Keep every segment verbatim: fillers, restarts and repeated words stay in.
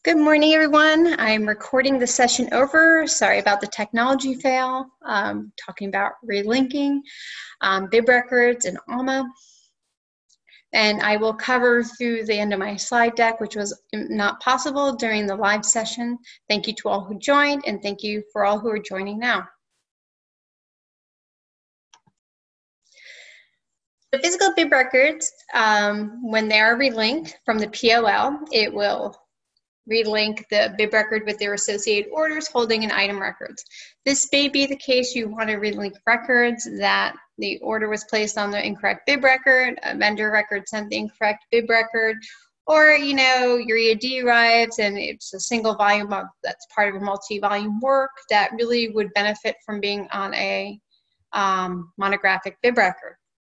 Good morning, everyone. I'm recording the session over. Sorry about the technology fail. Um, talking about relinking um, bib records and A M A. And I will cover through the end of my slide deck, which was not possible during the live session. Thank you to all who joined, and thank you for all who are joining now. The physical bib records, um, when they are relinked from the P O L, it will relink the bib record with their associated orders, holding, and item records. This may be the case you want to relink records that the order was placed on the incorrect bib record, a vendor record sent the incorrect bib record, or you know your E A D arrives and it's a single volume of, that's part of a multi-volume work that really would benefit from being on a um, monographic bib record.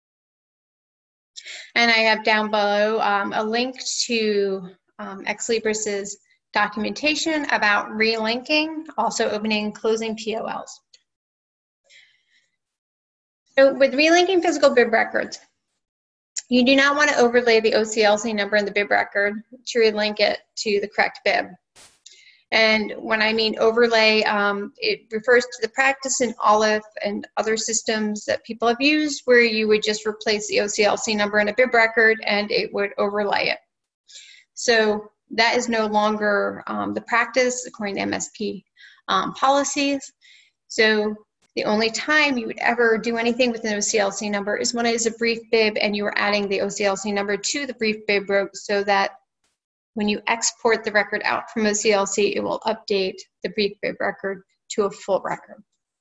And I have down below um, a link to um, Ex Libris's documentation about relinking, also opening and closing P O Ls. So with relinking physical bib records, you do not want to overlay the O C L C number in the bib record to relink it to the correct bib. And when I mean overlay, um, it refers to the practice in Olive and other systems that people have used where you would just replace the O C L C number in a bib record and it would overlay it. So that is no longer um, the practice according to M S P um, policies. So the only time you would ever do anything with an O C L C number is when it is a brief bib and you are adding the O C L C number to the brief bib so that when you export the record out from O C L C, it will update the brief bib record to a full record.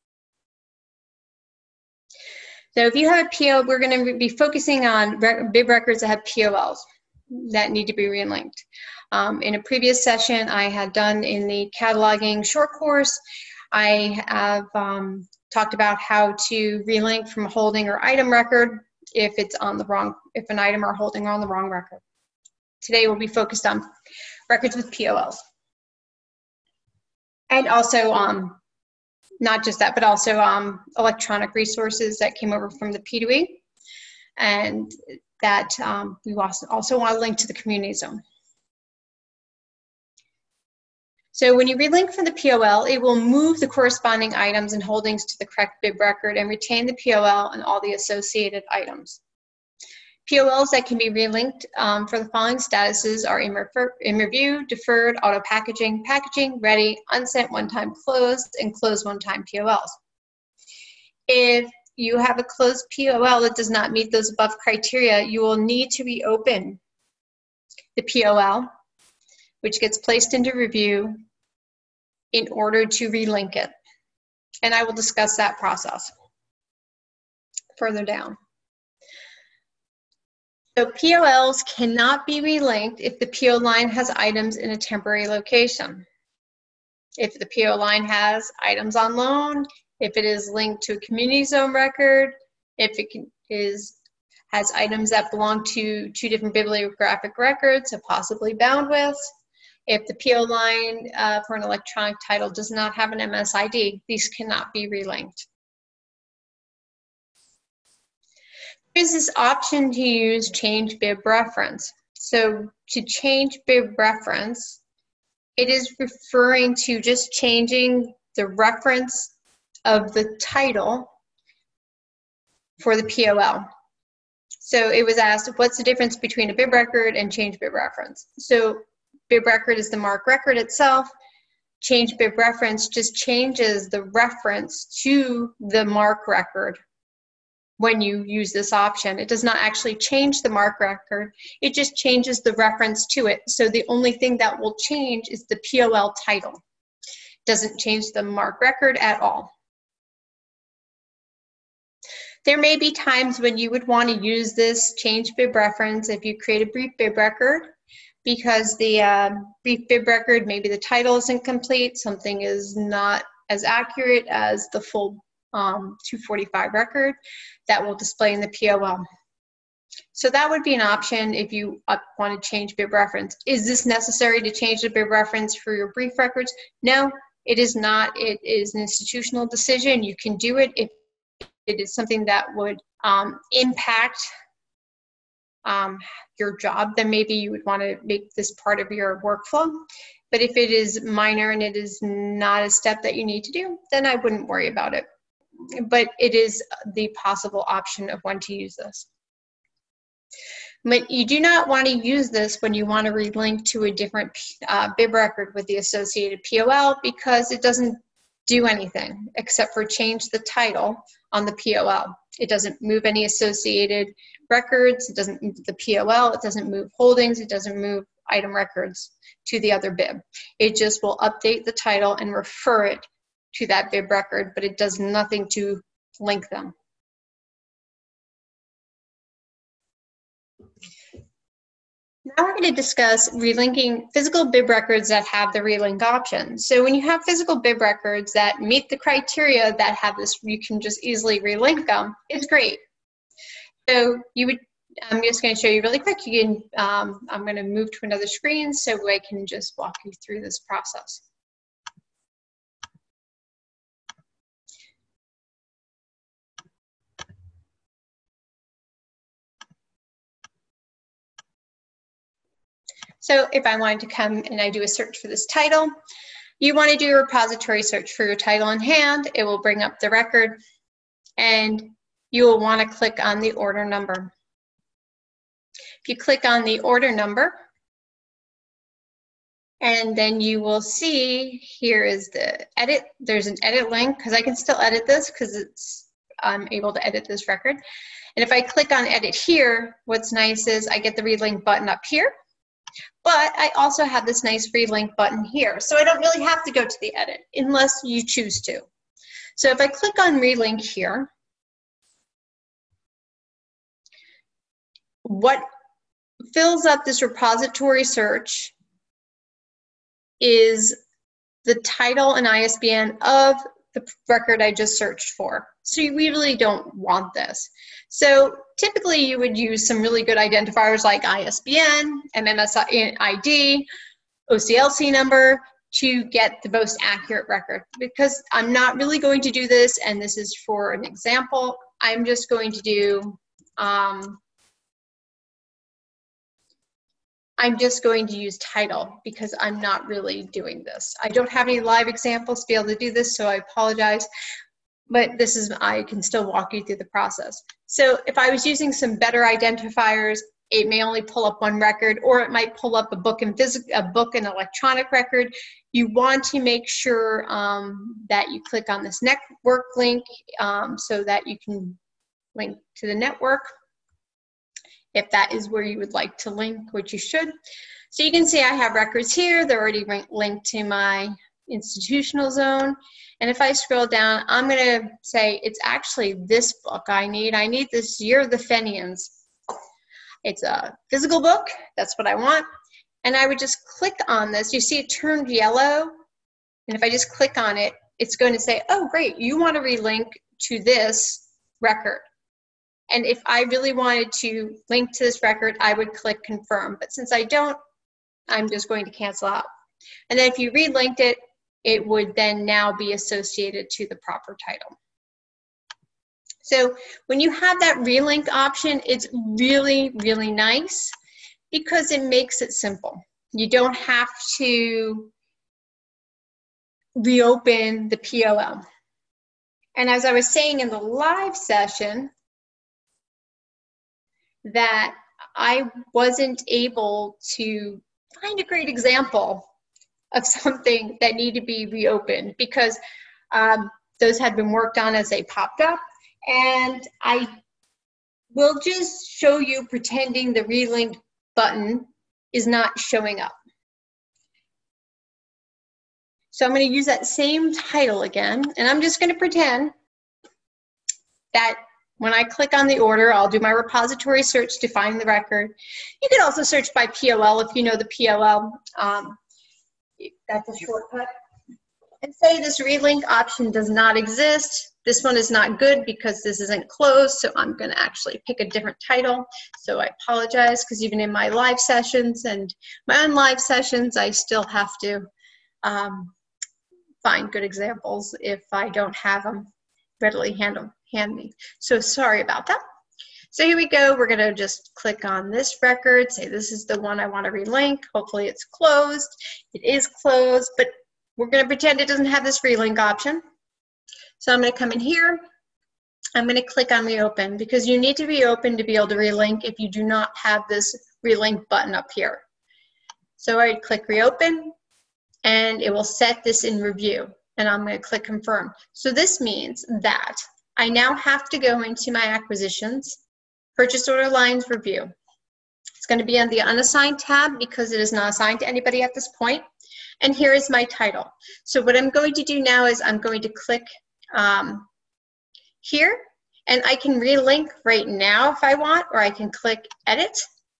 So if you have a P O, we're going to be focusing on bib records that have P O Ls that need to be relinked. Um, in a previous session I had done in the cataloging short course, I have um, talked about how to relink from a holding or item record if it's on the wrong, if an item or holding are on the wrong record. Today we'll be focused on records with P O Ls. And also, um, not just that, but also um, electronic resources that came over from the P two E. And that um, we also, also want to link to the community zone. So when you relink from the P O L, it will move the corresponding items and holdings to the correct bib record and retain the P O L and all the associated items. P O Ls that can be relinked um, for the following statuses are in, refer in review, deferred, auto packaging, packaging, ready, unsent, one-time closed, and closed one-time P O Ls. If you have a closed P O L that does not meet those above criteria, you will need to reopen the P O L, which gets placed into review in order to relink it. And I will discuss that process further down. So P O Ls cannot be relinked if the P O line has items in a temporary location. If the P O line has items on loan, if it is linked to a community zone record, if it can, is has items that belong to two different bibliographic records, so possibly bound with. If the P O line uh, for an electronic title does not have an M S I D, these cannot be relinked. There's this option to use change bib reference. So to change bib reference, it is referring to just changing the reference of the title for the P O L. So it was asked, what's the difference between a bib record and change bib reference? So bib record is the mark record itself. Change bib reference just changes the reference to the mark record when you use this option. It does not actually change the mark record, it just changes the reference to it. So the only thing that will change is the P O L title. It doesn't change the mark record at all. There may be times when you would want to use this change bib reference if you create a brief bib record, because the uh, brief bib record, maybe the title isn't complete, something is not as accurate as the full um, two forty-five record that will display in the P O L. So that would be an option if you uh, want to change bib reference. Is this necessary to change the bib reference for your brief records? No, it is not. It is an institutional decision. You can do it if it is something that would um, impact um, your job, then maybe you would want to make this part of your workflow. But if it is minor and it is not a step that you need to do, then I wouldn't worry about it. But it is the possible option of when to use this. But you do not want to use this when you want to relink to a different uh, bib record with the associated P O L, because it doesn't do anything except for change the title on the P O L. It doesn't move any associated records, it doesn't move the P O L, it doesn't move holdings, it doesn't move item records to the other bib. It just will update the title and refer it to that bib record, but it does nothing to link them. Now we're going to discuss relinking physical bib records that have the relink option. So when you have physical bib records that meet the criteria that have this, you can just easily relink them, it's great. So you would, I'm just going to show you really quick. You can, um, I'm going to move to another screen so I can just walk you through this process. So if I wanted to come and I do a search for this title, you want to do a repository search for your title in hand. It will bring up the record, and you will want to click on the order number. If you click on the order number, and then you will see here is the edit. There's an edit link, because I can still edit this because it's I'm able to edit this record. And if I click on edit here, what's nice is I get the relink button up here. But I also have this nice relink button here. So I don't really have to go to the edit unless you choose to. So if I click on relink here, what fills up this repository search is the title and I S B N of the record I just searched for. So you really don't want this. So typically you would use some really good identifiers like I S B N, M M S I D, O C L C number to get the most accurate record. Because I'm not really going to do this, and this is for an example, I'm just going to do, um, I'm just going to use title because I'm not really doing this. I don't have any live examples to be able to do this, so I apologize. But this is, I can still walk you through the process. So if I was using some better identifiers, it may only pull up one record, or it might pull up a book and physical, a book and electronic record. You want to make sure um, that you click on this network link um, so that you can link to the network, if that is where you would like to link, which you should. So you can see I have records here. They're already linked to my institutional zone. And if I scroll down, I'm going to say it's actually this book I need. I need this Year of the Fenians. It's a physical book. That's what I want. And I would just click on this. You see it turned yellow. And if I just click on it, it's going to say, oh, great, you want to relink to this record. And if I really wanted to link to this record, I would click confirm. But since I don't, I'm just going to cancel out. And then if you relinked it, it would then now be associated to the proper title. So when you have that relink option, it's really, really nice because it makes it simple. You don't have to reopen the P O L. And as I was saying in the live session, that I wasn't able to find a great example of something that needed to be reopened because um, those had been worked on as they popped up. And I will just show you pretending the relink button is not showing up. So I'm going to use that same title again, and I'm just going to pretend that when I click on the order, I'll do my repository search to find the record. You can also search by P O L if you know the P O L. Um, that's a shortcut. And say this relink option does not exist. This one is not good because this isn't closed, so I'm going to actually pick a different title. So I apologize because even in my live sessions and my unlive sessions, I still have to um, find good examples if I don't have them readily hand, hand me. So sorry about that. So here we go. We're going to just click on this record, say this is the one I want to relink. Hopefully it's closed. It is closed, but we're going to pretend it doesn't have this relink option. So I'm going to come in here. I'm going to click on reopen because you need to be open to be able to relink if you do not have this relink button up here. So I click reopen and it will set this in review and I'm going to click confirm. So this means that I now have to go into my acquisitions, purchase order lines review. It's going to be on the unassigned tab because it is not assigned to anybody at this point. And here is my title. So what I'm going to do now is I'm going to click um, here, and I can relink right now if I want, or I can click edit,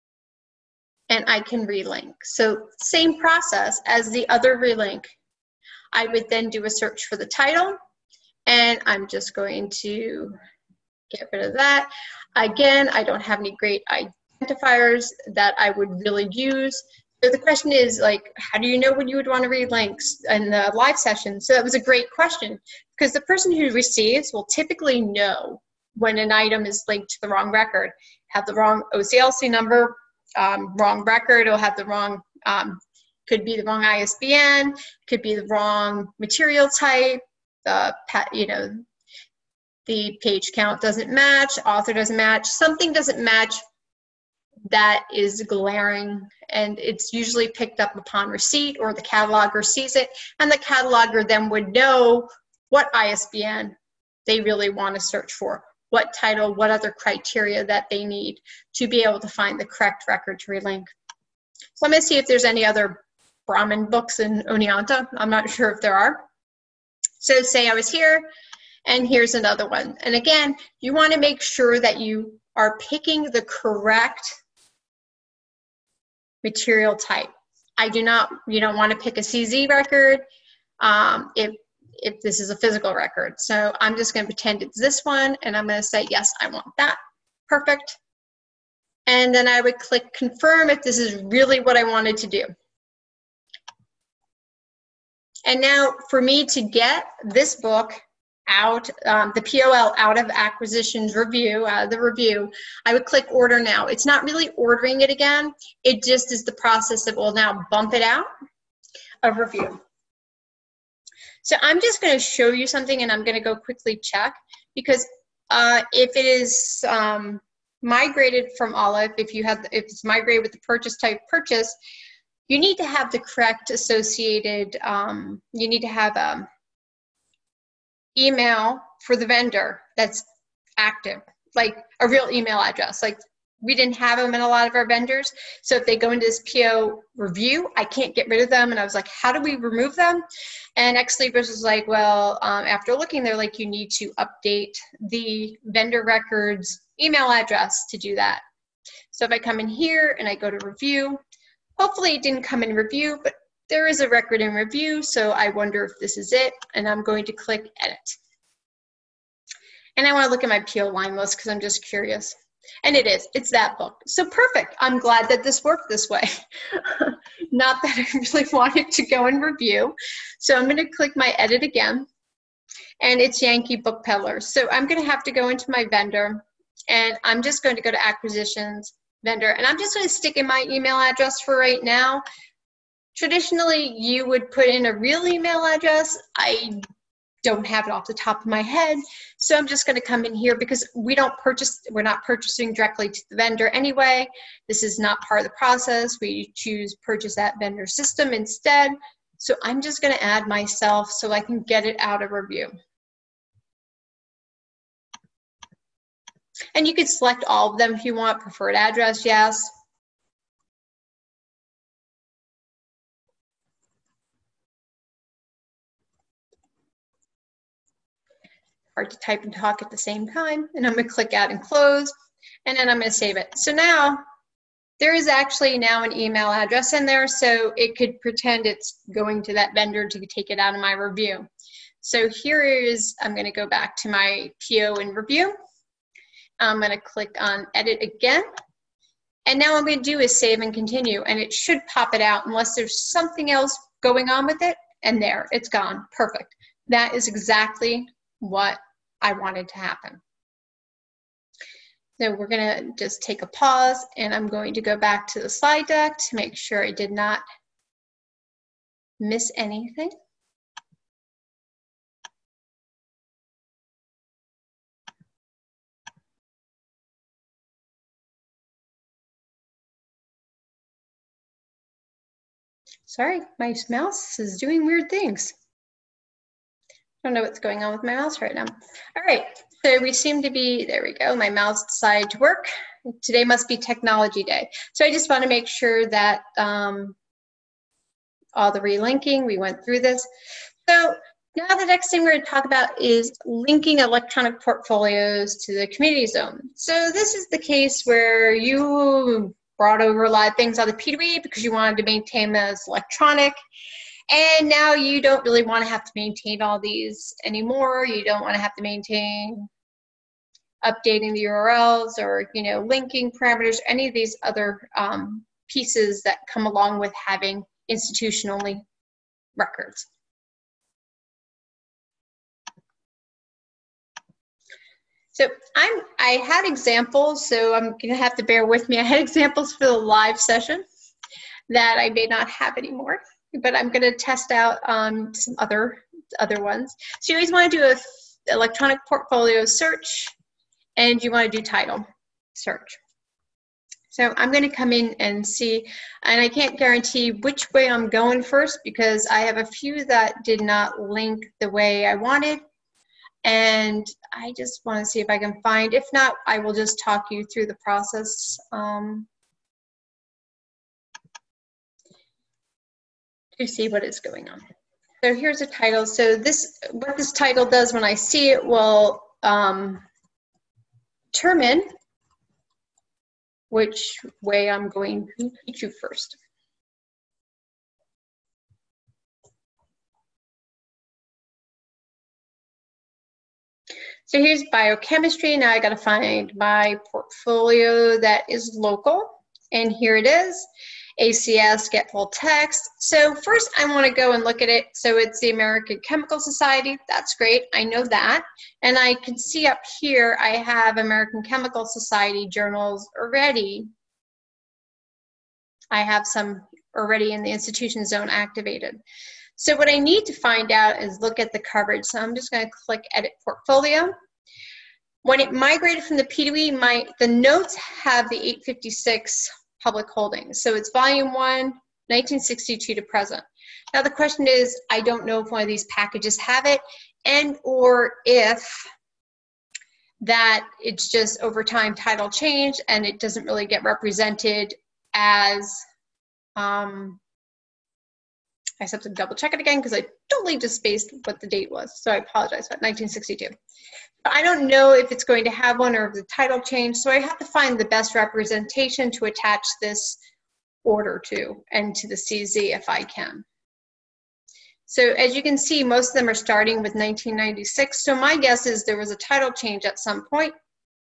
and I can relink. So same process as the other relink. I would then do a search for the title, and I'm just going to get rid of that. Again, I don't have any great identifiers that I would really use. So the question is, like, how do you know when you would want to read links in the live session? So that was a great question because the person who receives will typically know when an item is linked to the wrong record, have the wrong O C L C number, um, wrong record, it'll have the wrong, um, could be the wrong I S B N, could be the wrong material type, the, you know, the page count doesn't match, author doesn't match, something doesn't match that is glaring, and it's usually picked up upon receipt or the cataloger sees it, and the cataloger then would know what I S B N they really want to search for, what title, what other criteria that they need to be able to find the correct record to relink. So I'm going to see if there's any other Brahmin books in Oneonta. I'm not sure if there are. So say I was here, and here's another one. And again, you want to make sure that you are picking the correct material type. I do not, you don't want to pick a C Z record um, if, if this is a physical record. So I'm just going to pretend it's this one, and I'm going to say, yes, I want that. Perfect. And then I would click confirm if this is really what I wanted to do. And now for me to get this book out, um, the P O L out of acquisitions review, out of the review, I would click order now. It's not really ordering it again. It just is the process that will now bump it out of review. So I'm just going to show you something, and I'm going to go quickly check because uh, if it is um, migrated from Olive, if you have, if it's migrated with the purchase type purchase, you need to have the correct associated, um, you need to have um, email for the vendor that's active, like a real email address. Like we didn't have them in a lot of our vendors. So if they go into this P O review, I can't get rid of them. And I was like, how do we remove them? And Ex Libris was like, well, um, after looking, they're like, you need to update the vendor records email address to do that. So if I come in here and I go to review, hopefully it didn't come in review, but there is a record in review, so I wonder if this is it, and I'm going to click edit. And I want to look at my P O line list because I'm just curious. And it is, it's that book. So perfect, I'm glad that this worked this way. Not that I really wanted to go and review. So I'm going to click my edit again, and it's Yankee Book Peddlers. So I'm going to have to go into my vendor, and I'm just going to go to acquisitions, vendor, and I'm just going to stick in my email address for right now. Traditionally, you would put in a real email address. I don't have it off the top of my head, so I'm just going to come in here because we don't purchase, we're not purchasing directly to the vendor anyway. This is not part of the process. We choose purchase at vendor system instead. So I'm just going to add myself so I can get it out of review. And you could select all of them if you want. Preferred address, yes. Hard to type and talk at the same time. And I'm going to click add and close, and then I'm going to save it. So now there is actually now an email address in there, so it could pretend it's going to that vendor to take it out of my review. So here is, I'm going to go back to my P O in review. I'm going to click on edit again. And now what I'm going to do is save and continue, and it should pop it out unless there's something else going on with it. And there, it's gone. Perfect. That is exactly what I wanted to happen. So we're gonna just take a pause, and I'm going to go back to the slide deck to make sure I did not miss anything. Sorry, my mouse is doing weird things. I don't know what's going on with my mouse right now. All right, so we seem to be, there we go, my mouse decided to work. Today must be technology day. So I just want to make sure that um, all the relinking, we went through this. So now the next thing we're going to talk about is linking electronic portfolios to the community zone. So this is the case where you brought over a lot of things on the P two E because you wanted to maintain them as electronic. And now you don't really want to have to maintain all these anymore. You don't want to have to maintain updating the U R Ls or, you know, linking parameters, any of these other um, pieces that come along with having institution-only records. So I'm, I had examples, so I'm gonna have to bear with me. I had examples for the live session that I may not have anymore, but I'm gonna test out um, some other, other ones. So you always wanna do a electronic portfolio search, and you wanna do title search. So I'm going to come in and see, and I can't guarantee which way I'm going first because I have a few that did not link the way I wanted, and I just want to see if I can find. If not, I will just talk you through the process um, to see what is going on. So here's a title. So this, what this title does when I see it will um, determine which way I'm going to teach you first. So here's biochemistry. Now I got to find my portfolio that is local. And here it is, A C S, get full text. So first I want to go and look at it. So it's the American Chemical Society. That's great. I know that. And I can see up here I have American Chemical Society journals already. I have some already in the institution zone activated. So what I need to find out is look at the coverage. So I'm just going to click Edit Portfolio. When it migrated from the P two E, my, the notes have the eight fifty-six public holdings. So it's volume one, nineteen sixty-two to present. Now the question is, I don't know if one of these packages have it, and or if that it's just over time title change and it doesn't really get represented as, um, I just have to double check it again because I totally just spaced what the date was. So I apologize, but nineteen sixty-two. I don't know if it's going to have one or if the title changed, so I have to find the best representation to attach this order to and to the C Z if I can. So as you can see, most of them are starting with nineteen ninety-six, so my guess is there was a title change at some point.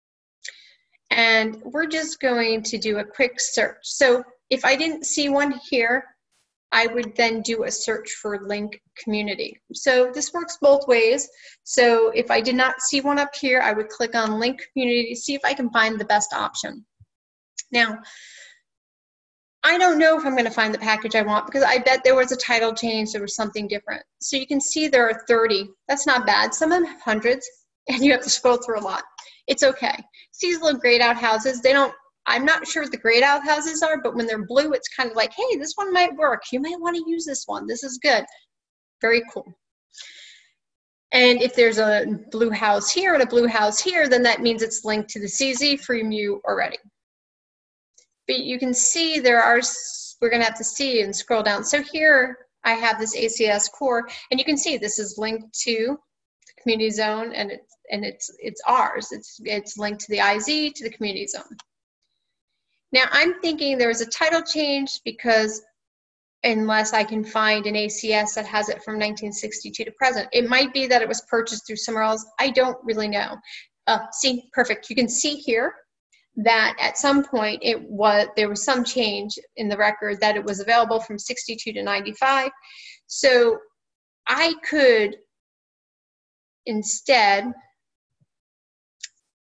And we're just going to do a quick search. So if I didn't see one here, I would then do a search for link community. So this works both ways. So if I did not see one up here, I would click on link community to see if I can find the best option. Now, I don't know if I'm going to find the package I want because I bet there was a title change, there was something different. So you can see there are thirty. That's not bad. Some of them have hundreds, and you have to scroll through a lot. It's okay. See these little grayed out houses? They don't, I'm not sure what the grayed out houses are, but when they're blue, it's kind of like, hey, this one might work. You might want to use this one. This is good. Very cool. And if there's a blue house here and a blue house here, then that means it's linked to the C Z from you already. But you can see there are, we're going to have to see and scroll down. So here I have this A C S core, and you can see this is linked to the community zone, and it's, and it's, it's ours. It's, it's linked to the I Z, to the community zone. Now I'm thinking there was a title change because unless I can find an A C S that has it from nineteen sixty-two to present. It might be that it was purchased through somewhere else. I don't really know. Uh, see, perfect. You can see here that at some point it was, there was some change in the record that it was available from sixty-two to ninety-five. So I could instead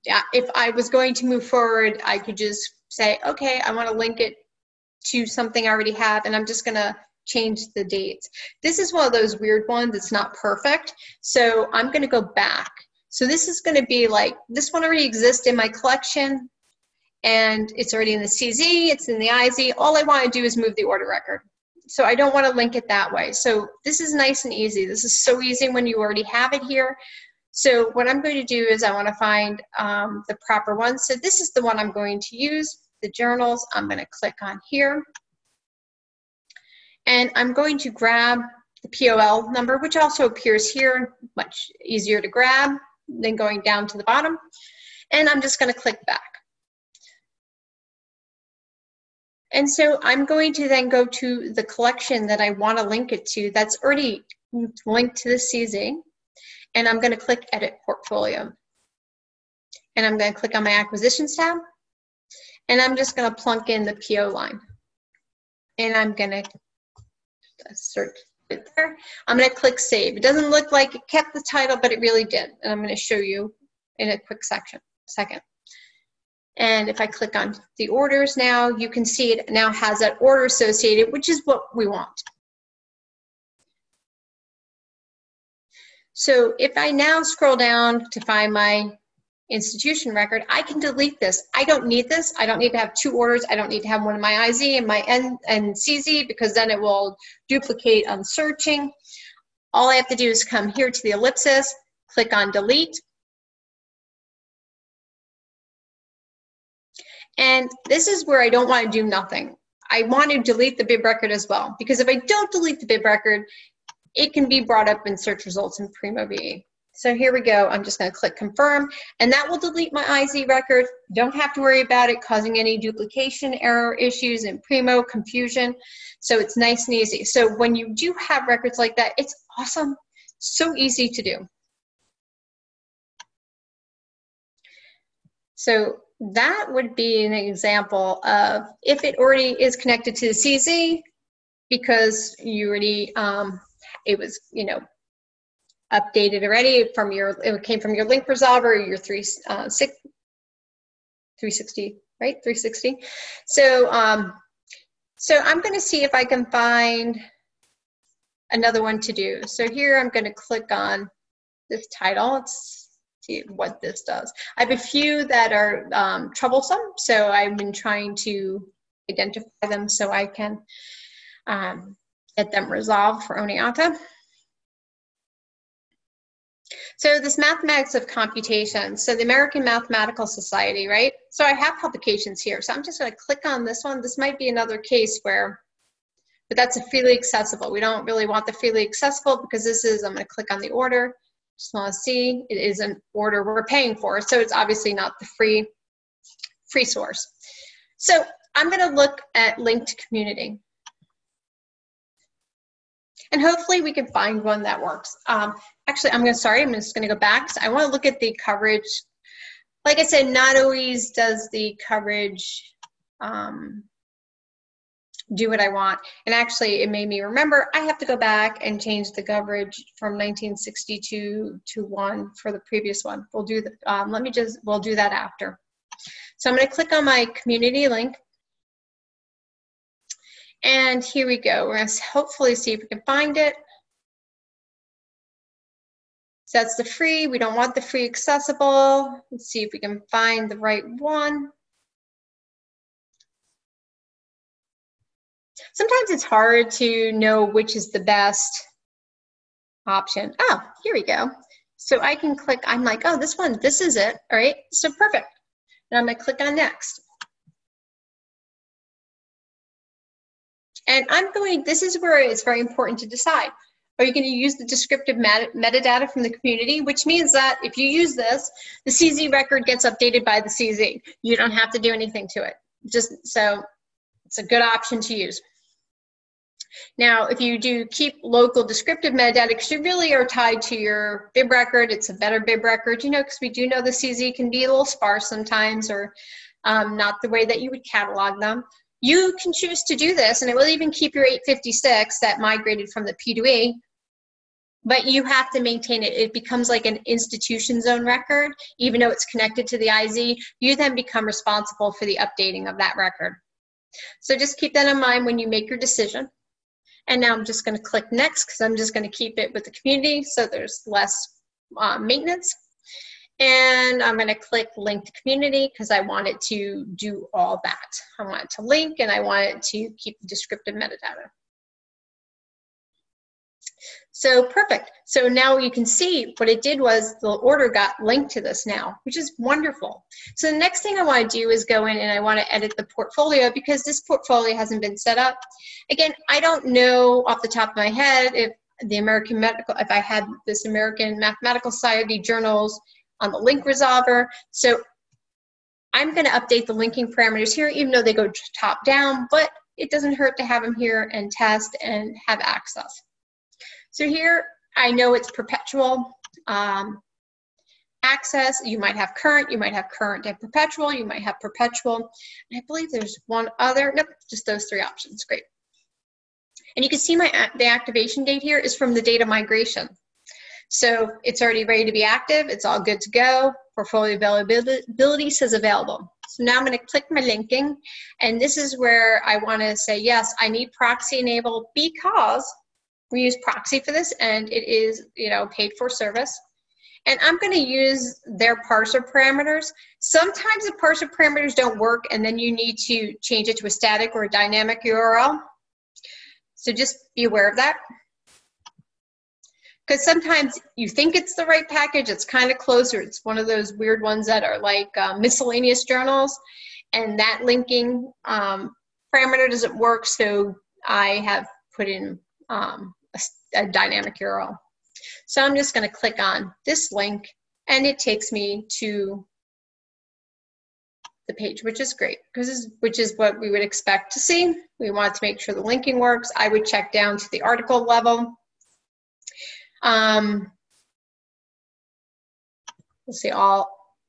yeah, if I was going to move forward, I could just say, okay, I want to link it to something I already have, and I'm just going to change the dates. This is one of those weird ones. It's not perfect. So I'm going to go back. So this is going to be like, this one already exists in my collection, and it's already in the C Z, it's in the I Z. All I want to do is move the order record. So I don't want to link it that way. So this is nice and easy. This is so easy when you already have it here. So what I'm going to do is I want to find um, the proper one. So this is the one I'm going to use, the journals. I'm going to click on here. And I'm going to grab the P O L number, which also appears here, much easier to grab than going down to the bottom. And I'm just going to click back. And so I'm going to then go to the collection that I want to link it to that's already linked to the C Z. And I'm going to click Edit Portfolio. And I'm going to click on my Acquisitions tab. And I'm just going to plunk in the P O line. And I'm going to search it there. I'm going to click Save. It doesn't look like it kept the title, but it really did. And I'm going to show you in a quick section, second. And if I click on the orders now, you can see it now has that order associated, which is what we want. So if I now scroll down to find my institution record, I can delete this. I don't need this. I don't need to have two orders. I don't need to have one in my I Z and my N and C Z, because then it will duplicate on searching. All I have to do is come here to the ellipsis, click on delete. And this is where I don't want to do nothing. I want to delete the bib record as well, because if I don't delete the bib record, it can be brought up in search results in Primo V E. So here we go. I'm just going to click confirm, and that will delete my I Z record. Don't have to worry about it causing any duplication error issues in Primo, confusion. So it's nice and easy. So when you do have records like that, it's awesome. So easy to do. So that would be an example of if it already is connected to the C Z, because you already, um, it was, you know, updated already from your, it came from your link resolver, your three, uh, six, three sixty, right? three sixty. So, um, so I'm going to see if I can find another one to do. So here I'm going to click on this title. Let's see what this does. I have a few that are um, troublesome, so I've been trying to identify them so I can um, get them resolved for Oneonta. So this Mathematics of Computation, so the American Mathematical Society, right? So I have publications here, so I'm just going to click on this one. This might be another case where, but that's a freely accessible. We don't really want the freely accessible because this is, I'm going to click on the order. Just want to see, it is an order we're paying for, so it's obviously not the free, free source. So I'm going to look at linked community. And hopefully we can find one that works. Um, actually, I'm going to, sorry, I'm just going to go back. So I want to look at the coverage. Like I said, not always does the coverage um, do what I want. And actually, it made me remember I have to go back and change the coverage from nineteen sixty-two to one for the previous one. We'll do the, um, let me just, we'll do that after. So I'm going to click on my community link. And here we go. We're going to hopefully see if we can find it. So that's the free. We don't want the free accessible. Let's see if we can find the right one. Sometimes it's hard to know which is the best option. Oh, here we go. So I can click, I'm like, oh, this one, this is it. All right, so perfect. And I'm going to click on next. And I'm going, this is where it's very important to decide. Are you going to use the descriptive meta metadata from the community, which means that if you use this, the C Z record gets updated by the C Z. You don't have to do anything to it. Just so it's a good option to use. Now, if you do keep local descriptive metadata, because you really are tied to your bib record, it's a better bib record, you know, because we do know the C Z can be a little sparse sometimes, or um, not the way that you would catalog them. You can choose to do this, and it will even keep your eight fifty-six that migrated from the P two E but you have to maintain it. It becomes like an institution zone record, even though it's connected to the I Z. You then become responsible for the updating of that record. So just keep that in mind when you make your decision. And now I'm just going to click next because I'm just going to keep it with the community so there's less uh, maintenance. And I'm going to click link to community because I want it to do all that. I want it to link and I want it to keep the descriptive metadata. So perfect. So now you can see what it did was the order got linked to this now, which is wonderful. So the next thing I want to do is go in and I want to edit the portfolio because this portfolio hasn't been set up. Again, I don't know off the top of my head if the American Medical, if I had this American Mathematical Society journals on the link resolver. So I'm going to update the linking parameters here, even though they go top down, but it doesn't hurt to have them here and test and have access. So here, I know it's perpetual um, access. You might have current, you might have current and perpetual, you might have perpetual. And I believe there's one other, nope, just those three options, great. And you can see my the activation date here is from the data migration. So it's already ready to be active, it's all good to go. Portfolio availability says available. So now I'm going to click my linking, and this is where I want to say, yes, I need proxy enabled because we use proxy for this, and it is, you know, paid for service. And I'm going to use their parser parameters. Sometimes the parser parameters don't work, and then you need to change it to a static or a dynamic U R L. So just be aware of that. Because sometimes you think it's the right package, it's kind of closer. It's one of those weird ones that are like uh, miscellaneous journals, and that linking um, parameter doesn't work, so I have put in um, a, a dynamic U R L. So I'm just going to click on this link, and it takes me to the page, which is great, because which is what we would expect to see. We want to make sure the linking works. I would check down to the article level. Um, let's see, all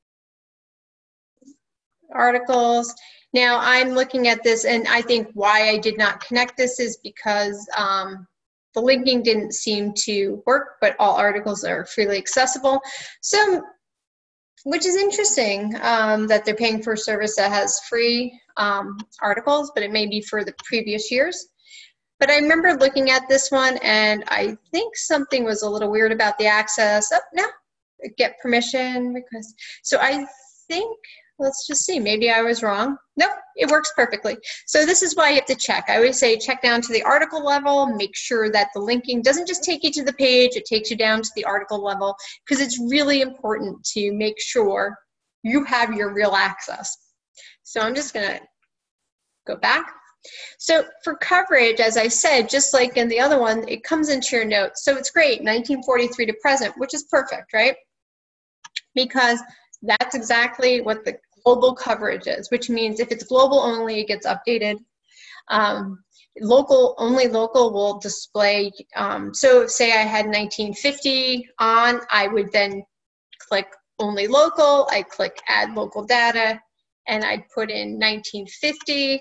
articles. Now I'm looking at this, and I think why I did not connect this is because um, the linking didn't seem to work, but all articles are freely accessible. So, which is interesting um, that they're paying for a service that has free um, articles, but it may be for the previous years. But I remember looking at this one, and I think something was a little weird about the access. Oh, no, get permission request. So I think, let's just see, maybe I was wrong. Nope, it works perfectly. So this is why you have to check. I always say check down to the article level, make sure that the linking doesn't just take you to the page, it takes you down to the article level, because it's really important to make sure you have your real access. So I'm just gonna go back. So for coverage, as I said, just like in the other one, it comes into your notes. So it's great, nineteen forty-three to present, which is perfect, right? Because that's exactly what the global coverage is, which means if it's global only, it gets updated. Um, local, only local will display, um, so say I had nineteen fifty on, I would then click only local, I click add local data, and I'd put in nineteen fifty,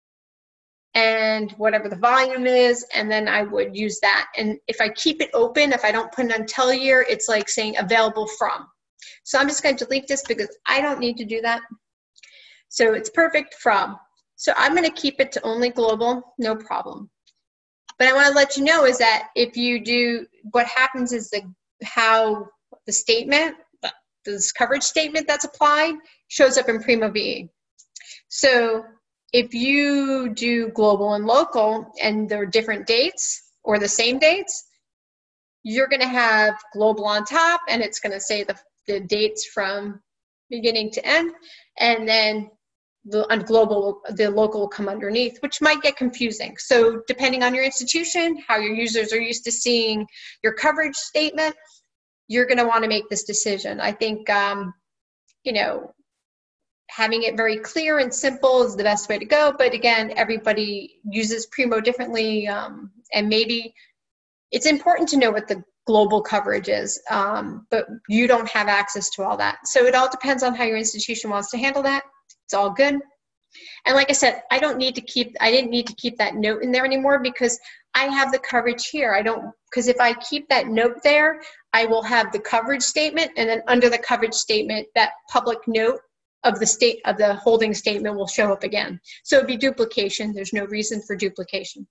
and whatever the volume is, and then I would use that. And if I keep it open, if I don't put an until year, it's like saying available from. So I'm just going to delete this because I don't need to do that. So it's perfect from. So I'm going to keep it to only global, no problem. But I want to let you know is that if you do, what happens is the how the statement, this coverage statement that's applied shows up in Primo V E. So if you do global and local and there are different dates or the same dates, you're going to have global on top, and it's going to say the, the dates from beginning to end, and then the on global, the local will come underneath, which might get confusing. So depending on your institution, how your users are used to seeing your coverage statement, you're going to want to make this decision. I think, um, you know, having it very clear and simple is the best way to go. But again, everybody uses Primo differently, um, and maybe it's important to know what the global coverage is, um, but you don't have access to all that. So it all depends on how your institution wants to handle that. It's all good. And like I said, I don't need to keep, I didn't need to keep that note in there anymore because I have the coverage here. I don't, because if I keep that note there, I will have the coverage statement, and then under the coverage statement, that public note of the state of the holding statement will show up again. So it'd be duplication. There's no reason for duplication.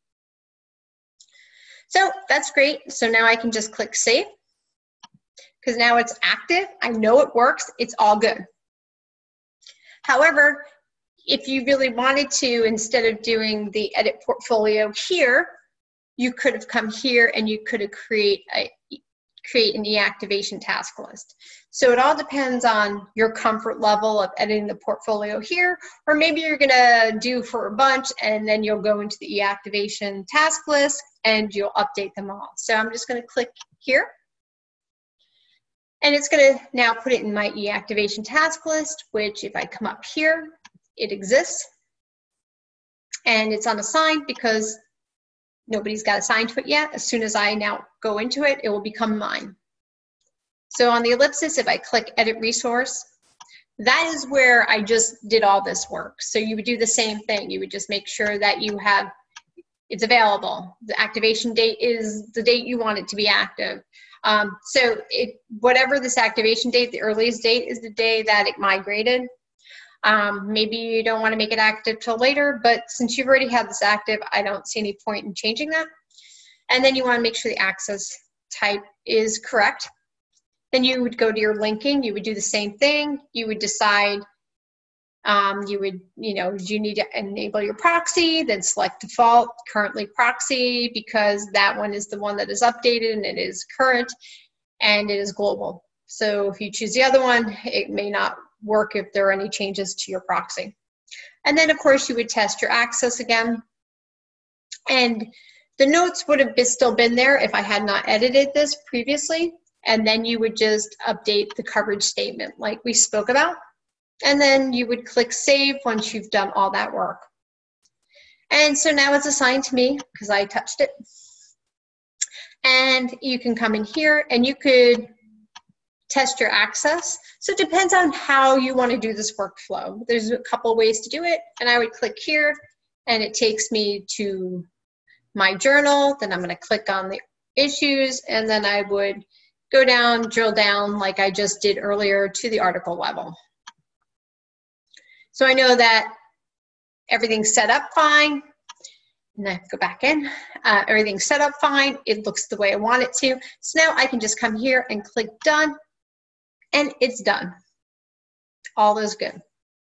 So that's great. So now I can just click save, because now it's active. I know it works. It's all good. However, if you really wanted to, instead of doing the edit portfolio here, you could have come here and you could have create a create an e-activation task list. So it all depends on your comfort level of editing the portfolio here, or maybe you're gonna do for a bunch and then you'll go into the e-activation task list and you'll update them all. So I'm just gonna click here, and it's gonna now put it in my e-activation task list, which if I come up here, it exists, and it's unassigned because nobody's got assigned to it yet. As soon as I now go into it, it will become mine. So on the ellipsis, if I click edit resource, that is where I just did all this work. So you would do the same thing. You would just make sure that you have, it's available. The activation date is the date you want it to be active. Um, so it, whatever this activation date, the earliest date is the day that it migrated. Um, maybe you don't want to make it active till later, but since you've already had this active, I don't see any point in changing that. And then you want to make sure the access type is correct. Then you would go to your linking. You would do the same thing. You would decide, um, you would, you know, do you need to enable your proxy, then select default, currently proxy, because that one is the one that is updated and it is current and it is global. So if you choose the other one, it may not work if there are any changes to your proxy. And then of course you would test your access again. And the notes would have been, still been there if I had not edited this previously. And then you would just update the coverage statement like we spoke about. And then you would click save once you've done all that work. And so now it's assigned to me because I touched it. And you can come in here and you could test your access. So it depends on how you want to do this workflow. There's a couple ways to do it, and I would click here and it takes me to my journal. Then I'm going to click on the issues, and then I would go down, drill down like I just did earlier to the article level. So I know that everything's set up fine. And I go back in, uh, everything's set up fine. It looks the way I want it to. So now I can just come here and click done. And it's done. All is good.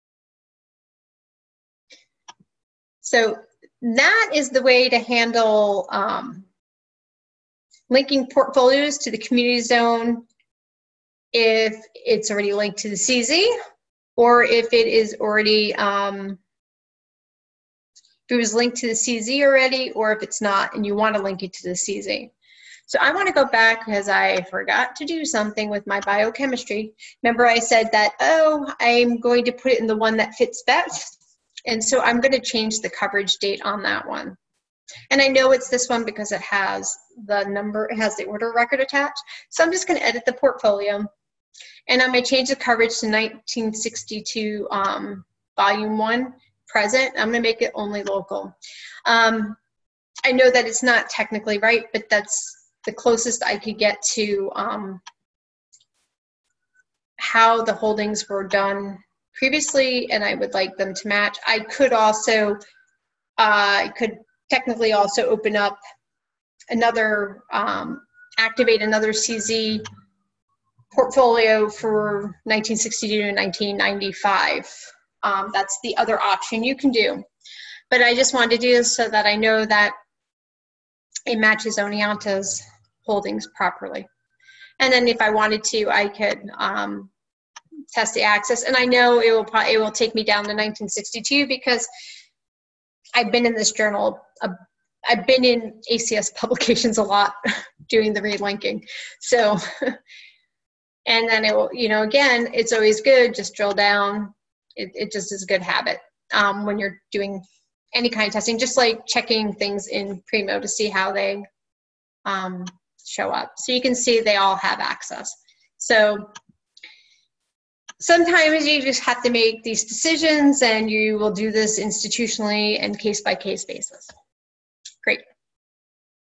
So that is the way to handle um, linking portfolios to the community zone if it's already linked to the C Z, or if it is already, um, if it was linked to the C Z already, or if it's not and you want to link it to the C Z. So I want to go back because I forgot to do something with my biochemistry. Remember I said that, oh, I'm going to put it in the one that fits best. And so I'm going to change the coverage date on that one. And I know it's this one because it has the number, it has the order record attached. So I'm just going to edit the portfolio. And I'm going to change the coverage to nineteen sixty-two um, volume one present. I'm going to make it only local. Um, I know that it's not technically right, but that's the closest I could get to um, how the holdings were done previously, and I would like them to match. I could also, uh, I could technically also open up another, um, activate another C Z portfolio for nineteen sixty-two to nineteen ninety-five. Um, that's the other option you can do. But I just wanted to do this so that I know that it matches Oneonta's holdings properly. And then if I wanted to, I could um, test the access. And I know it will probably, it will take me down to nineteen sixty-two because I've been in this journal, uh, I've been in A C S publications a lot doing the relinking. So, and then it will, you know, again, it's always good, just drill down. It, it just is a good habit um, when you're doing any kind of testing, just like checking things in Primo to see how they um, show up. So you can see they all have access. So sometimes you just have to make these decisions, and you will do this institutionally and case by case basis. Great.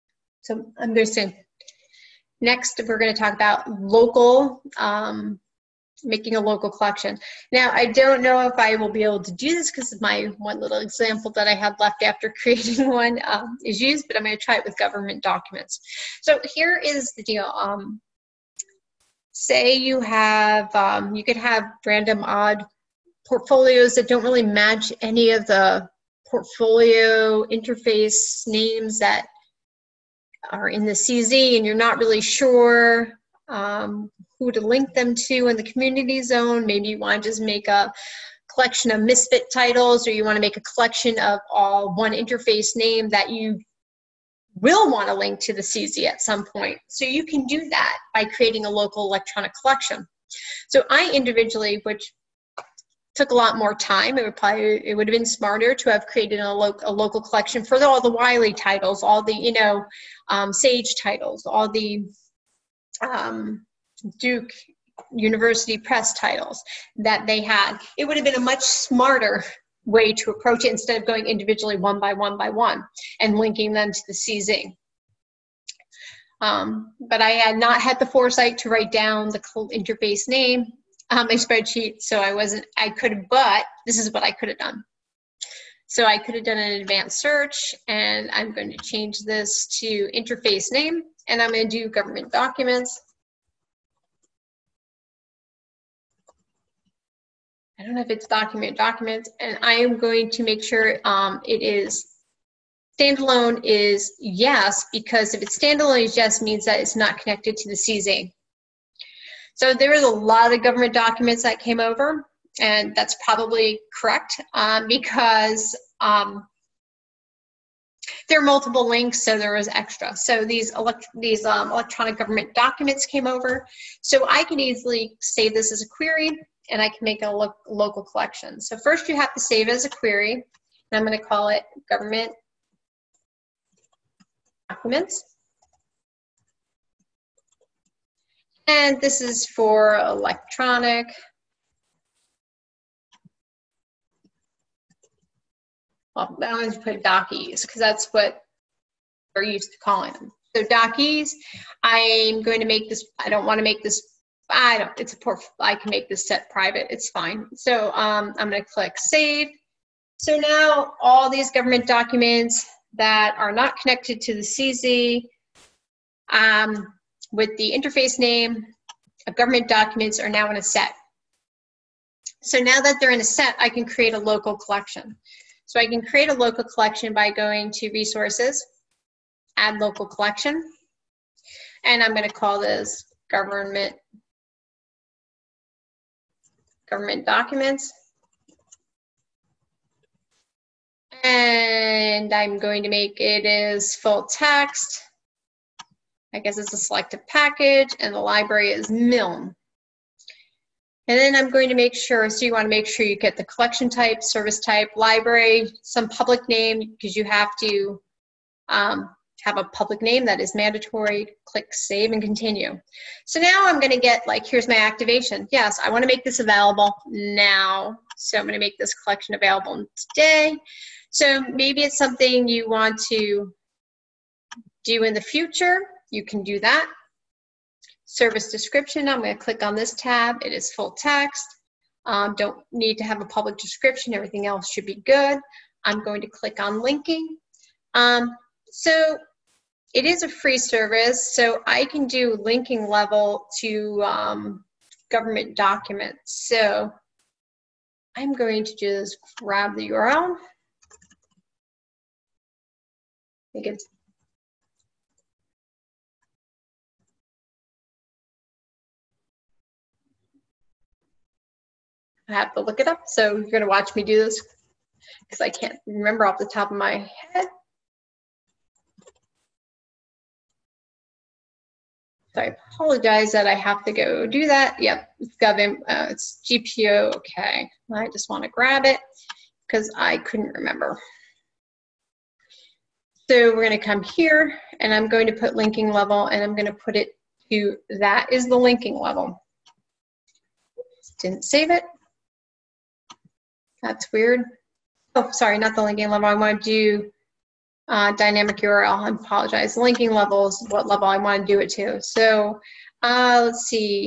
So understand. Next, we're going to talk about local, um, making a local collection. Now, I don't know if I will be able to do this because my one little example that I had left after creating one um, is used, but I'm going to try it with government documents. So here is the deal. Um, say you have, um, you could have random odd portfolios that don't really match any of the portfolio interface names that are in the C Z, and you're not really sure um, who to link them to in the community zone. Maybe you want to just make a collection of misfit titles, or you want to make a collection of all one interface name that you will want to link to the C Z at some point. So you can do that by creating a local electronic collection. So I individually, which took a lot more time, it would probably, it would have been smarter to have created a, lo a local collection for all the Wiley titles, all the, you know, um, Sage titles, all the um, Duke University Press titles that they had. It would have been a much smarter way to approach it instead of going individually one by one by one and linking them to the C Z. Um, but I had not had the foresight to write down the interface name on my spreadsheet, so I wasn't, I could have, but this is what I could have done. So I could have done an advanced search, and I'm going to change this to interface name, and I'm going to do government documents. I don't know if it's document documents, and I am going to make sure um, it is standalone is yes, because if it's standalone is yes, means that it's not connected to the C Z. So there was a lot of government documents that came over, and that's probably correct um, because um, there are multiple links, so there was extra. So these, elect these um, electronic government documents came over, so I can easily save this as a query, and I can make a lo local collection. So first you have to save it as a query, and I'm going to call it government documents. And this is for electronic well, I want to put dockies because that's what we're used to calling them. So dockies, I'm going to make this, I don't want to make this, I don't, it's a port, I can make this set private, it's fine. So um, I'm going to click save. So now all these government documents that are not connected to the C Z um, with the interface name of government documents are now in a set. So now that they're in a set, I can create a local collection. So I can create a local collection by going to resources, add local collection, and I'm going to call this government government documents. And I'm going to make it as full text. I guess it's a selected package, and the library is M I L M. And then I'm going to make sure, so you want to make sure you get the collection type, service type, library, some public name, because you have to um, have a public name that is mandatory. Click save and continue. So now I'm going to get, like, here's my activation. Yes, I want to make this available now. So I'm going to make this collection available today. So maybe it's something you want to do in the future. You can do that. Service description, I'm going to click on this tab. It is full text. Um, don't need to have a public description. Everything else should be good. I'm going to click on linking. Um, so it is a free service, so I can do linking level to um, government documents. So I'm going to just grab the U R L. I think it's I have to look it up, so you're going to watch me do this because I can't remember off the top of my head. So I apologize that I have to go do that. Yep, it's Govim, uh, it's G P O, okay. I just want to grab it because I couldn't remember. So we're going to come here, and I'm going to put linking level, and I'm going to put it to, that is the linking level. Didn't save it. That's weird. Oh, sorry, not the linking level. I want to do uh, dynamic U R L. I apologize. Linking levels, what level I want to do it to. So uh, let's see.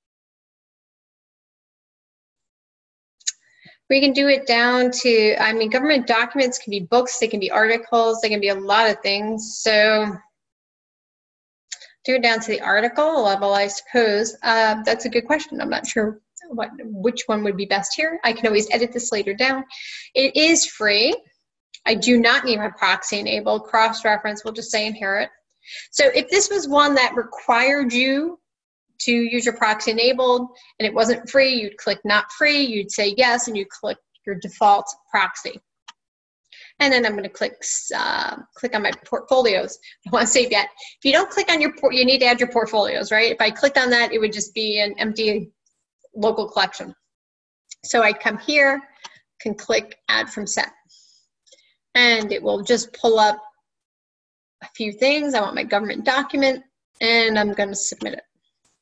We can do it down to, I mean, government documents can be books, they can be articles, they can be a lot of things. So do it down to the article level, I suppose. Uh, that's a good question. I'm not sure what which one would be best here. I can always edit this later down. It is free. I do not need my proxy enabled. Cross-reference, we'll just say inherit. So if this was one that required you to use your proxy enabled and it wasn't free, you'd click not free, you'd say yes, and you click your default proxy. And then I'm going to click uh, click on my portfolios. I don't want to save yet. If you don't click on your port, you need to add your portfolios, right? If I clicked on that, it would just be an empty local collection. So I come here, can click add from set, and it will just pull up a few things. I want my government document, and I'm going to submit it.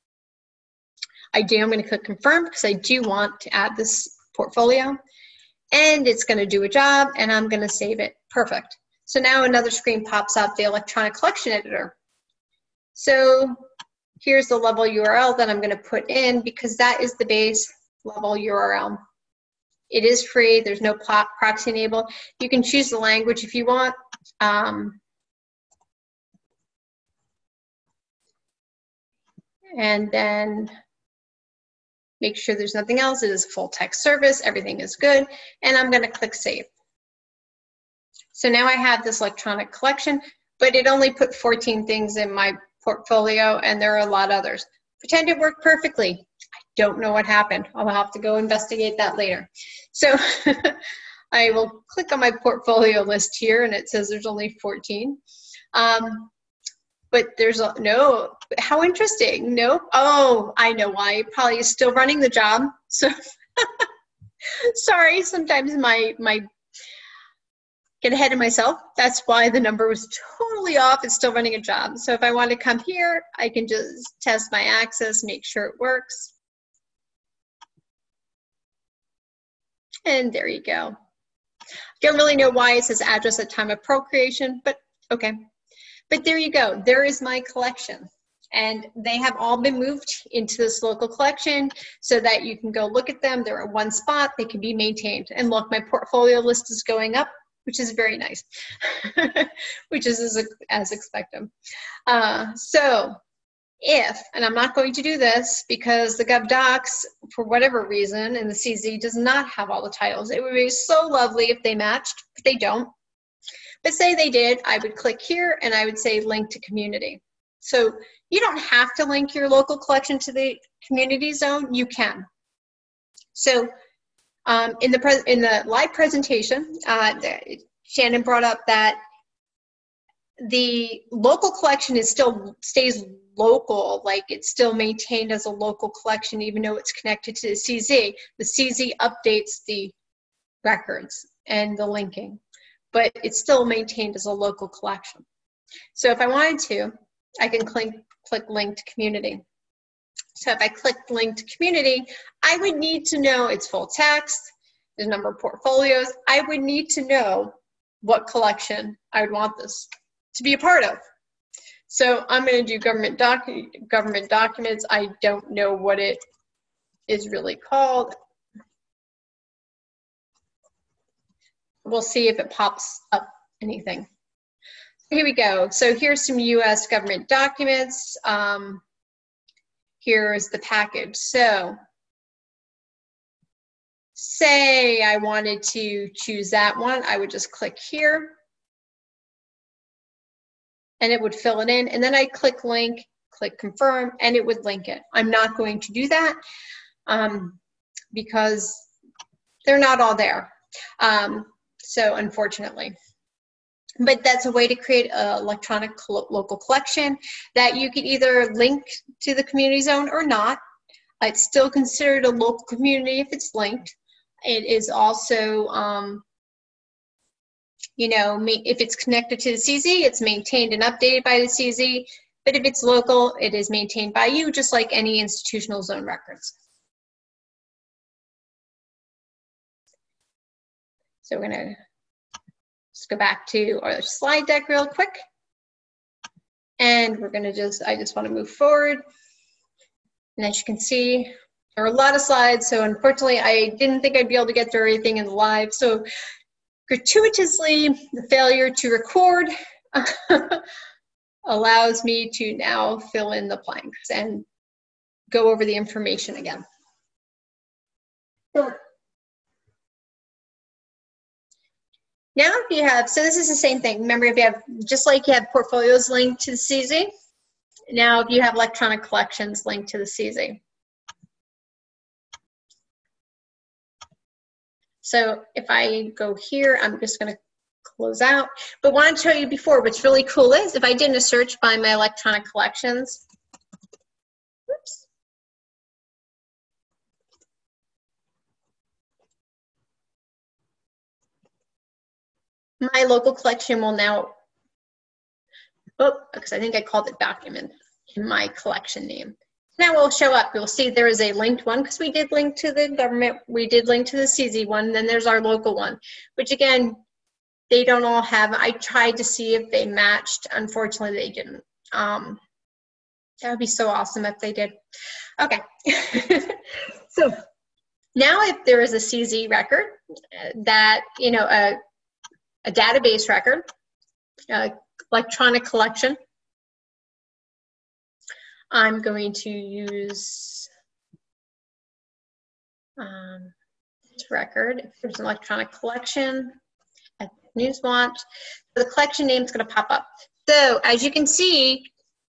I do. I'm going to click confirm because I do want to add this portfolio. And it's going to do a job, and I'm going to save it. Perfect. So now another screen pops up, the electronic collection editor. So here's the level U R L that I'm going to put in because that is the base level U R L. It is free. There's no proxy enable. You can choose the language if you want. Um, and then make sure there's nothing else. It is a full text service. Everything is good. And I'm going to click save. So now I have this electronic collection, but it only put fourteen things in my portfolio, and there are a lot of others. Pretend it worked perfectly. I don't know what happened. I'll have to go investigate that later. So I will click on my portfolio list here, and it says there's only fourteen. Um, But there's a, no, how interesting. Nope. Oh, I know why. It probably is still running the job. So sorry, sometimes my, my, get ahead of myself. That's why the number was totally off. It's still running a job. So if I want to come here, I can just test my access, make sure it works. And there you go. Don't really know why it says address at time of procreation, but okay. But there you go, there is my collection. And they have all been moved into this local collection so that you can go look at them. They're at one spot, they can be maintained. And look, my portfolio list is going up, which is very nice, which is as, as expected. Uh, so if, and I'm not going to do this because the GovDocs, for whatever reason, and the C Z does not have all the titles. It would be so lovely if they matched, but they don't. But say they did, I would click here and I would say link to community. So you don't have to link your local collection to the community zone, you can. So um, in, the pre in the live presentation, uh, Shannon brought up that the local collection is still stays local, like it's still maintained as a local collection even though it's connected to the C Z. The C Z updates the records and the linking, but it's still maintained as a local collection. So if I wanted to, I can click, click link to community. So if I click link to community, I would need to know it's full text, the number of portfolios. I would need to know what collection I would want this to be a part of. So I'm going to do government, doc government documents. I don't know what it is really called. We'll see if it pops up anything. Here we go. So here's some U S government documents. Um, here's the package. So say I wanted to choose that one, I would just click here and it would fill it in. And then I click link, click confirm, and it would link it. I'm not going to do that um, because they're not all there. Um, so unfortunately. But that's a way to create an electronic local collection that you can either link to the community zone or not. It's still considered a local community if it's linked. It is also, um, you know, if it's connected to the C Z, it's maintained and updated by the C Z. But if it's local, it is maintained by you, just like any institutional zone records. So we're going to go back to our slide deck real quick. And we're gonna just, I just wanna move forward. And as you can see, there are a lot of slides, so unfortunately I didn't think I'd be able to get through everything in the live. So gratuitously, the failure to record allows me to now fill in the blanks and go over the information again. So now if you have, so this is the same thing. Remember, if you have, just like you have portfolios linked to the C Z, now if you have electronic collections linked to the C Z. So if I go here, I'm just gonna close out. But what I wanted to show you before, what's really cool is if I did a search by my electronic collections, whoops. My local collection will now, oh, because I think I called it document in my collection name. Now it will show up. You'll see there is a linked one because we did link to the government. We did link to the C Z one. Then there's our local one, which again, they don't all have. I tried to see if they matched. Unfortunately, they didn't. Um, that would be so awesome if they did. Okay. So now if there is a C Z record that, you know, a, a database record, a electronic collection, I'm going to use um, this record. If there's an electronic collection at Newswatch, the collection name is going to pop up. So as you can see,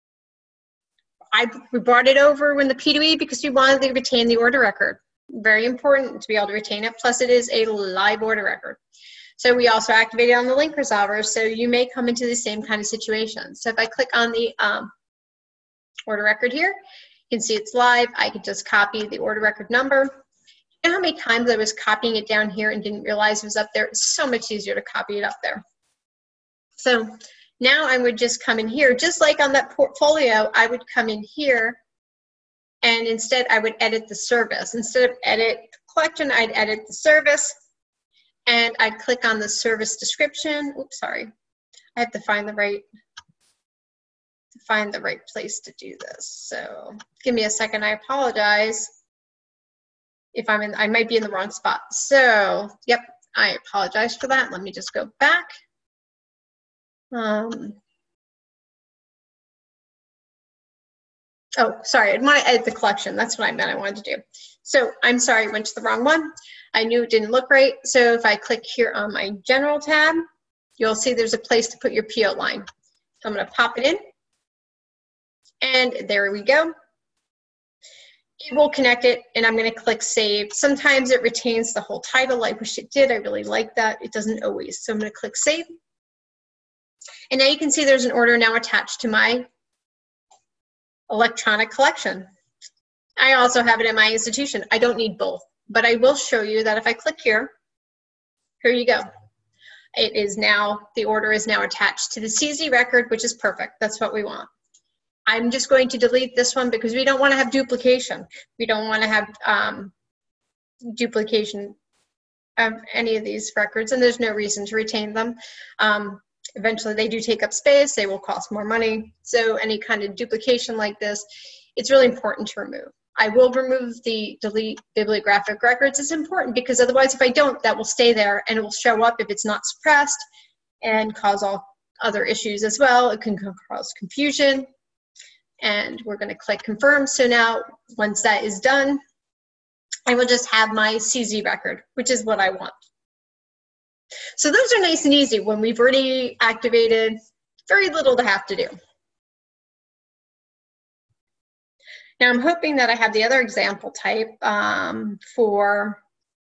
I we brought it over when the P two E because we wanted to retain the order record. Very important to be able to retain it. Plus, it is a live order record. So we also activated on the link resolver. So you may come into the same kind of situation. So if I click on the um, order record here, you can see it's live. I could just copy the order record number. You know how many times I was copying it down here and didn't realize it was up there? It's so much easier to copy it up there. So now I would just come in here, just like on that portfolio, I would come in here and instead I would edit the service. Instead of edit collection, I'd edit the service and I'd click on the service description. Oops, sorry. I have to find the right find the right place to do this. So give me a second, I apologize if I'm in, I might be in the wrong spot. So, yep, I apologize for that. Let me just go back. Um, oh, sorry, I want to edit the collection. That's what I meant I wanted to do. So I'm sorry, I went to the wrong one. I knew it didn't look right. So if I click here on my general tab, you'll see there's a place to put your P O line. So I'm gonna pop it in. And there we go. It will connect it, and I'm going to click Save. Sometimes it retains the whole title. I wish it did. I really like that. It doesn't always. So I'm going to click Save. And now you can see there's an order now attached to my electronic collection. I also have it in my institution. I don't need both, but I will show you that if I click here, here you go. It is now, the order is now attached to the C Z record, which is perfect. That's what we want. I'm just going to delete this one because we don't want to have duplication. We don't want to have um, duplication of any of these records, and there's no reason to retain them. Um, eventually, they do take up space. They will cost more money. So any kind of duplication like this, it's really important to remove. I will remove the delete bibliographic records. It's important because otherwise, if I don't, that will stay there, and it will show up if it's not suppressed and cause all other issues as well. It can cause confusion. And we're going to click confirm. So now once that is done, I will just have my C Z record, which is what I want. So those are nice and easy when we've already activated, very little to have to do. Now I'm hoping that I have the other example type um, for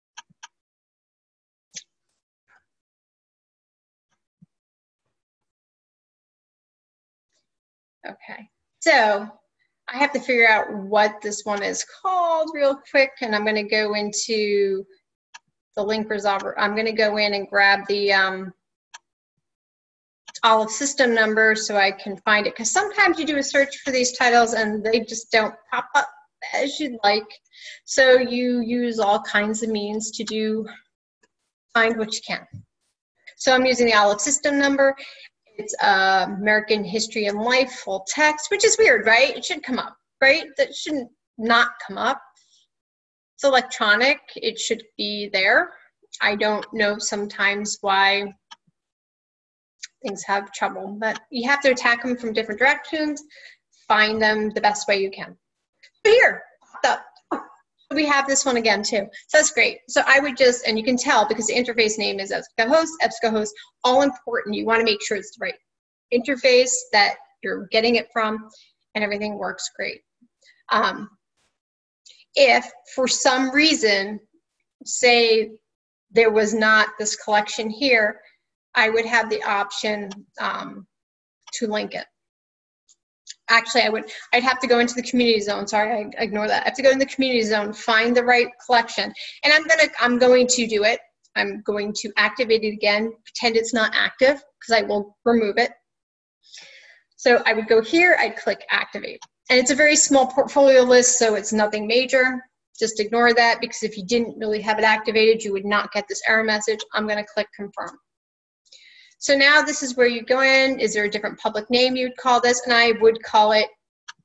okay. So I have to figure out what this one is called real quick, and I'm going to go into the link resolver. I'm going to go in and grab the um, olive system number so I can find it, because sometimes you do a search for these titles and they just don't pop up as you'd like. So you use all kinds of means to do find what you can. So I'm using the Olive system number. It's uh, American History and Life, full text, which is weird, right? It should come up, right? That shouldn't not come up. It's electronic. It should be there. I don't know sometimes why things have trouble, but you have to attack them from different directions, find them the best way you can. So here, the, we have this one again too. So that's great. So I would just, and you can tell because the interface name is EBSCOhost, EBSCOhost, all important. You want to make sure it's the right interface that you're getting it from, and everything works great. Um, if for some reason, say there was not this collection here, I would have the option um, to link it. Actually, I would, I'd have to go into the community zone. Sorry, I ignore that. I have to go in the community zone, find the right collection. And I'm gonna, I'm going to do it. I'm going to activate it again, pretend it's not active, because I will remove it. So I would go here, I'd click activate. And it's a very small portfolio list, so it's nothing major. Just ignore that, because if you didn't really have it activated, you would not get this error message. I'm gonna click confirm. So now this is where you go in. Is there a different public name you'd call this? And I would call it,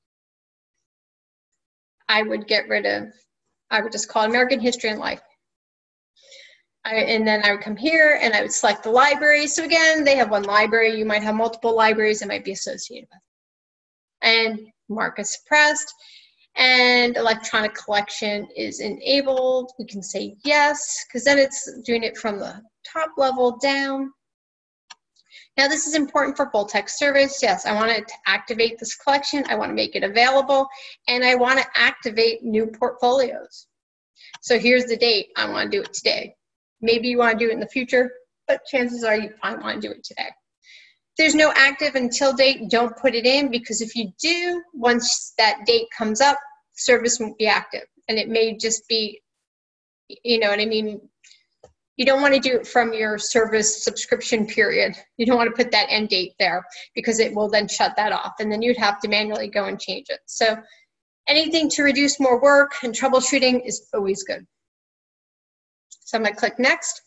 I would get rid of, I would just call it American History and Life. I, and then I would come here and I would select the library. So again, they have one library. You might have multiple libraries that might be associated with. And mark as suppressed. And electronic collection is enabled. We can say yes, because then it's doing it from the top level down. Now this is important for full text service. Yes, I want to activate this collection. I want to make it available, and I want to activate new portfolios. So here's the date. I want to do it today. Maybe you want to do it in the future, but chances are you probably want to do it today. If there's no active until date, don't put it in, because if you do, once that date comes up, service won't be active, and it may just be, you know what I mean? You don't want to do it from your service subscription period. You don't want to put that end date there, because it will then shut that off, and then you'd have to manually go and change it. So anything to reduce more work and troubleshooting is always good. So I'm going to click next.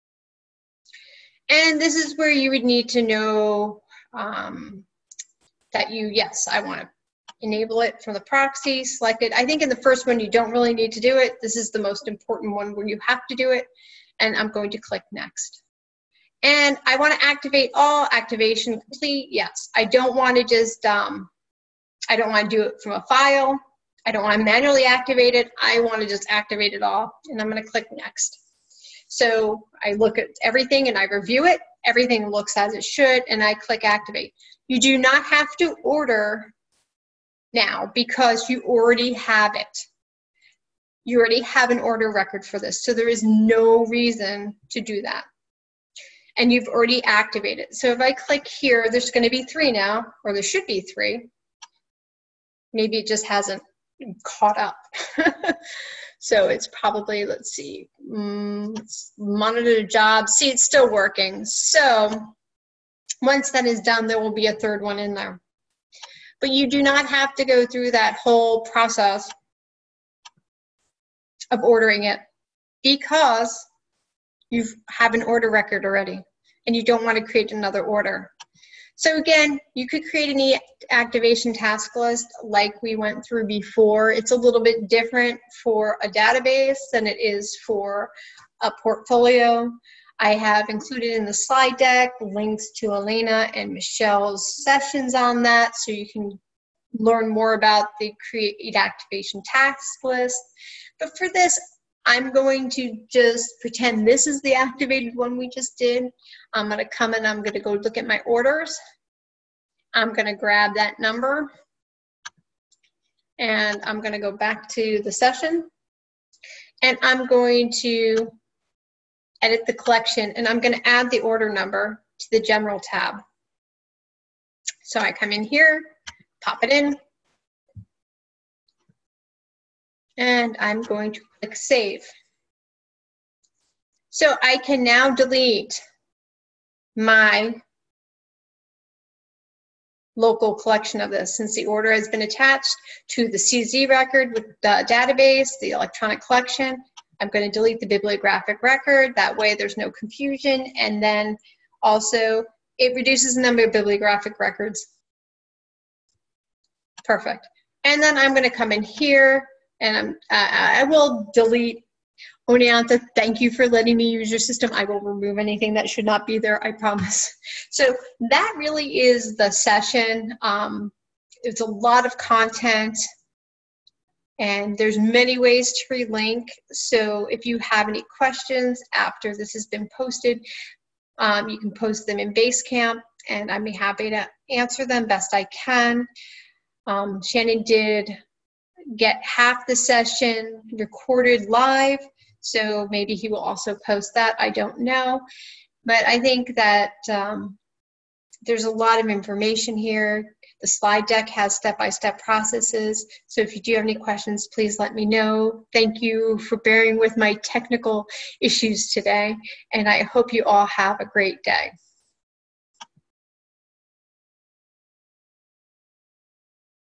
And this is where you would need to know um, that you, yes, I want to enable it from the proxy, select it. I think in the first one, you don't really need to do it. This is the most important one where you have to do it. And I'm going to click next. And I want to activate all, activation complete, yes. I don't want to just, um, I don't want to do it from a file. I don't want to manually activate it. I want to just activate it all, and I'm going to click next. So I look at everything and I review it. Everything looks as it should, and I click activate. You do not have to order now because you already have it. You already have an order record for this, so there is no reason to do that. And you've already activated. So if I click here, there's going to be three now, or there should be three. Maybe it just hasn't caught up. So it's probably, let's see, um, monitor jobs. See, it's still working. So once that is done, there will be a third one in there. But you do not have to go through that whole process of ordering it, because you have an order record already and you don't want to create another order. So again, you could create an e-activation task list like we went through before. It's a little bit different for a database than it is for a portfolio. I have included in the slide deck links to Elena and Michelle's sessions on that, so you can learn more about the create activation task list. But for this, I'm going to just pretend this is the activated one we just did. I'm going to come and I'm going to go look at my orders. I'm going to grab that number, and I'm going to go back to the session, and I'm going to edit the collection, and I'm going to add the order number to the general tab. So I come in here, pop it in, and I'm going to click save. So I can now delete my local collection of this, since the order has been attached to the C Z record with the database, the electronic collection. I'm going to delete the bibliographic record. That way there's no confusion. And then Also, it reduces the number of bibliographic records. Perfect. And then I'm going to come in here, and I'm, uh, I will delete. Oneonta, thank you for letting me use your system. I will remove anything that should not be there, I promise. So that really is the session. Um, it's a lot of content, and there's many ways to relink. So if you have any questions after this has been posted, um, you can post them in Basecamp, and I'd be happy to answer them best I can. Um, Shannon did get half the session recorded live, so maybe he will also post that. I don't know. But I think that um, there's a lot of information here. The slide deck has step-by-step processes. So if you do have any questions, please let me know. Thank you for bearing with my technical issues today, and I hope you all have a great day.